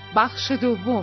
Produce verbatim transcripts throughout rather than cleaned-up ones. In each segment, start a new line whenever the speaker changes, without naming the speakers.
بخش دوم.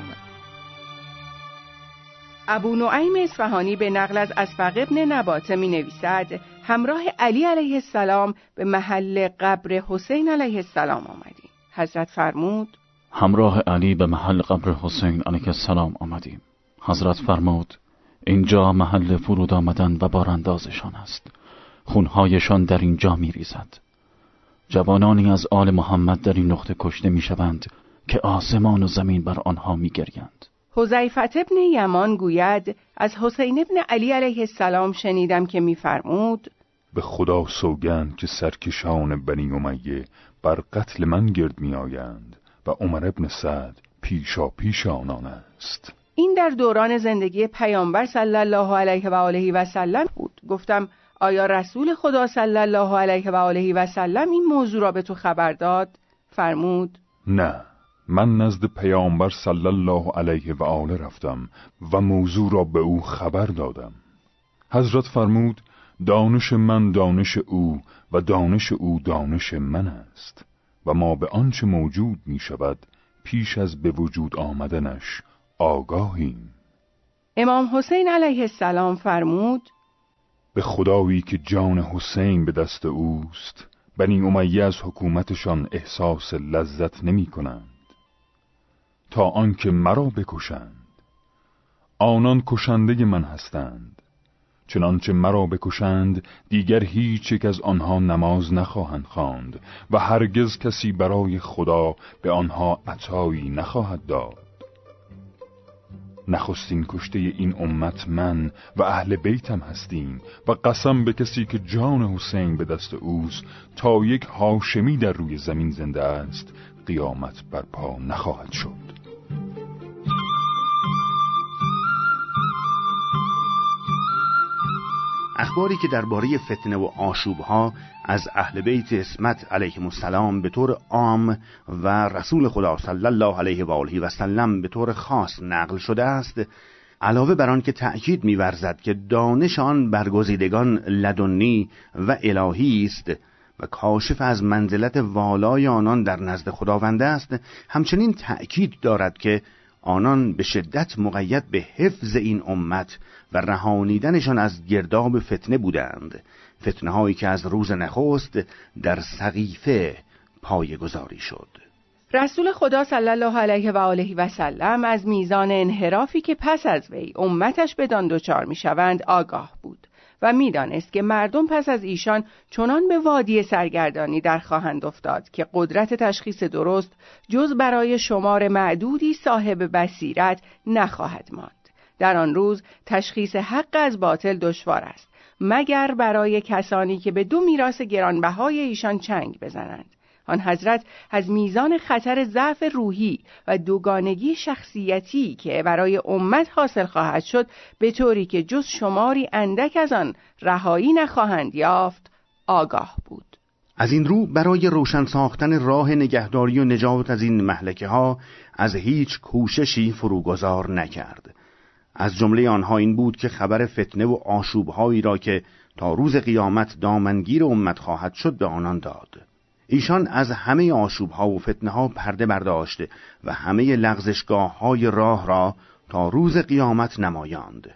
ابو نعیم اصفهانی به نقل از اسبق ابن نباته می نویسد همراه علی علیه السلام به محل قبر حسین علیه السلام آمدیم. حضرت فرمود
همراه علی به محل قبر حسین علیه السلام آمدیم. حضرت فرمود اینجا محل فرود آمدن و باراندازشان است. خونهایشان در اینجا می ریزد. جوانانی از آل محمد در این نقطه کشته می شوند که آسمان و زمین بر آنها می گریند.
حذیفه ابن یمان گوید از حسین ابن علی علیه السلام شنیدم که می فرمود
به خدا سوگند که سرکشان بنی امیه بر قتل من گرد می آیند و عمر ابن سعد پیشا پیش آنان است.
این در دوران زندگی پیامبر صلی الله علیه و آله و سلم بود. گفتم آیا رسول خدا صلی الله علیه و آله و سلم این موضوع را به تو خبر داد؟ فرمود
نه، من نزد پیامبر صلی الله علیه و آله رفتم و موضوع را به او خبر دادم. حضرت فرمود دانش من دانش او و دانش او دانش من است و ما به آنچه موجود می شود پیش از به وجود آمدنش آگاهیم.
امام حسین علیه السلام فرمود
به خدایی که جان حسین به دست اوست بنی امیه از حکومتشان احساس لذت نمی کنند تا آنکه مرا بکشند. آنان کشنده من هستند، چنانچه مرا بکشند دیگر هیچ یک از آنها نماز نخواهند خواند و هرگز کسی برای خدا به آنها عطایی نخواهد داد. نخستین کشته این امت من و اهل بیتم هستیم و قسم به کسی که جان حسین به دست اوست تا یک هاشمی در روی زمین زنده است قیامت برپا نخواهد شد.
اخباری که درباره فتنه و آشوبها از اهل بیت عصمت علیهم السلام به طور عام و رسول خدا صلی الله علیه و آله و سلم به طور خاص نقل شده است، علاوه بر آن که تأکید می‌ورزد که دانش آن برگزیدگان لدنی و الهی است و کاشف از منزلت والای آنان در نزد خداوند است، همچنین تأکید دارد که آنان به شدت مقید به حفظ این امت و رهانیدنشان از گرداب فتنه بودند، فتنه هایی که از روز نخست در سقیفه پایه‌گذاری شد.
رسول خدا صلی الله علیه و آله و سلم از میزان انحرافی که پس از وی امتش بدان دچار میشوند آگاه بود و میدانست که مردم پس از ایشان چنان به وادی سرگردانی در خواهند افتاد که قدرت تشخیص درست جز برای شمار معدودی صاحب بصیرت نخواهد ماند. در آن روز تشخیص حق از باطل دشوار است مگر برای کسانی که به دو میراث گرانبهای ایشان چنگ بزنند. آن حضرت از میزان خطر ضعف روحی و دوگانگی شخصیتی که برای امت حاصل خواهد شد به طوری که جز شماری اندک از آن رهایی نخواهند یافت آگاه بود.
از این رو برای روشن ساختن راه نگهداری و نجات از این مهلکه ها از هیچ کوششی فروگذار نکرد. از جمله آنها این بود که خبر فتنه و آشوبهایی را که تا روز قیامت دامنگیر امت خواهد شد به آنان داد. ایشان از همه آشوبها و فتنه ها پرده برداشته و همه لغزشگاه های راه را تا روز قیامت نمایاند.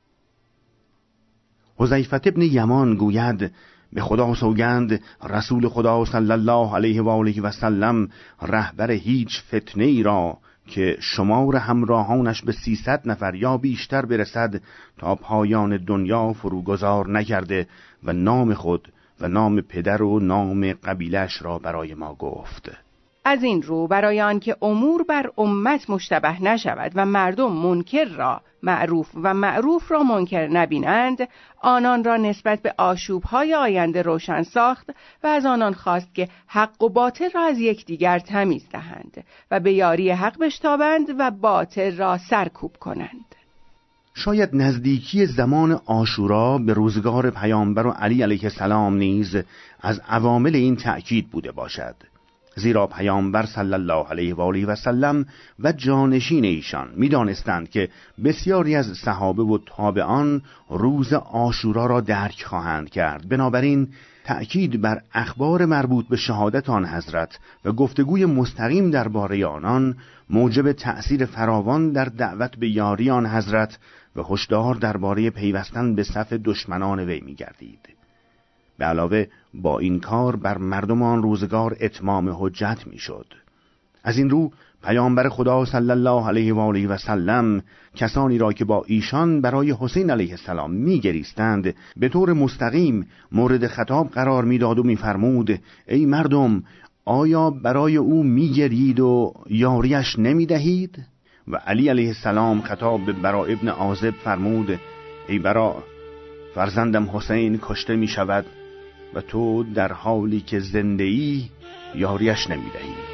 حذیفه ابن یمان گوید به خدا سوگند رسول خدا صلی الله علیه و آله و سلم رهبر هیچ فتنه ای را که شمار همراهانش به سیصد نفر یا بیشتر برسد تا پایان دنیا فروگذار نکرده و نام خود و نام پدر و نام قبیلش را برای ما گفت.
از این رو برای آنکه امور بر امت مشتبه نشود و مردم منکر را معروف و معروف را منکر نبینند، آنان را نسبت به آشوب‌های آینده روشن ساخت و از آنان خواست که حق و باطل را از یکدیگر تمیز دهند و به یاری حق بشتابند و باطل را سرکوب کنند.
شاید نزدیکی زمان عاشورا به روزگار پیامبر و علی علیه السلام نیز از عوامل این تأکید بوده باشد، زیرا پیامبر صلی الله علیه و آله و سلم و جانشین ایشان می‌دانستند که بسیاری از صحابه و تابعان روز عاشورا را درک خواهند کرد. بنابراین تأکید بر اخبار مربوط به شهادت آن حضرت و گفتگوی مستقیم درباره آنان موجب تأثیر فراوان در دعوت به یاری آن حضرت و هشدار درباره پیوستن به صف دشمنان وی می‌گردید. به علاوه با این کار بر مردمان روزگار اتمام حجت می‌شد. از این رو پیامبر خدا صلی الله علیه و آله و سلم کسانی را که با ایشان برای حسین علیه السلام می‌گریستند به طور مستقیم مورد خطاب قرار می‌داد و می‌فرمود: ای مردم، آیا برای او می‌گرید و یاریش نمی‌دهید؟ و علی علیه السلام خطاب به برا ابن عازب فرمود: ای برا، فرزندم حسین کشته می‌شود و تو در حالی که زنده‌ای یاریش نمی‌دهی.